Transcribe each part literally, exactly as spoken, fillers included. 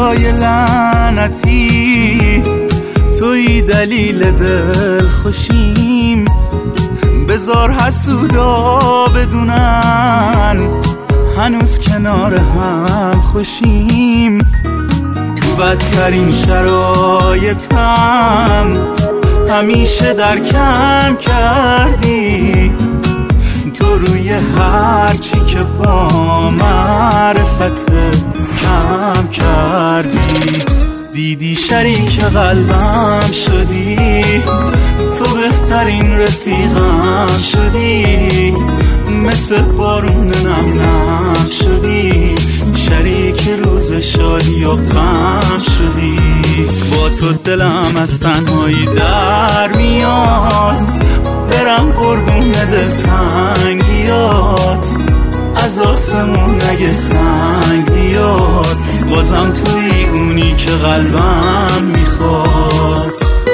خدای لعنتی، توی دلیل دل خوشیم. بذار حسودا بدونن هنوز کنار هم خوشیم. تو بدترین شرایطم همیشه درکم کردی، تو روی هرچی که با معرفت کم کردی. دیدی شریک قلبم شدی، تو بهترین رفیقم شدی. مثل بارون نم نم شدی، شریک روز شادی و غم شدی. با تو دلم از تنهایی در میاد، برم قربون دلتنگیات. از آسمون اگه سنگ بیاد، بازم توی اونی که قلبم میخواد.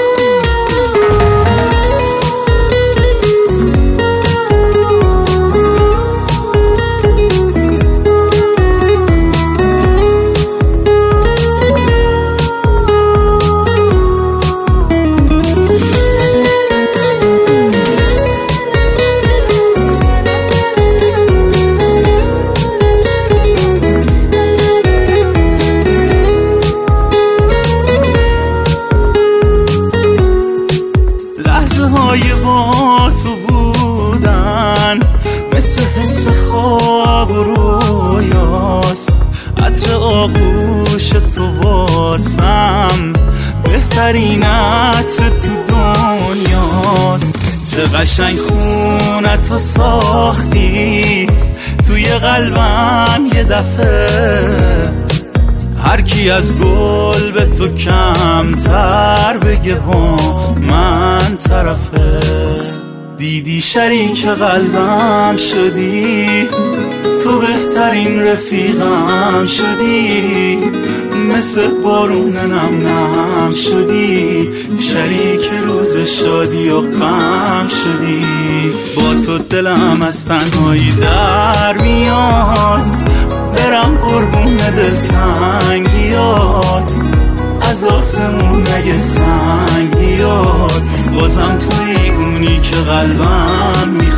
های با تو بودن مثل حس خواب و رویاست. عطر آغوش تو واسم بهترین عطر تو دنیاست. چه قشنگ خونتو ساختی توی قلبم یه دفعه. هر کی از گل به تو کمتر بگه و من طرفه. دیدی شریک قلبم شدی، تو بهترین رفیقم شدی. مثل بارون نم نم شدی، شریک روز شادی و غم شدی. با تو دلم از تنهایی در میاد، برم قربون دلتنگیات. از آسمون اگه سنگ بیاد، بازم توی اونی که قلبم میاد.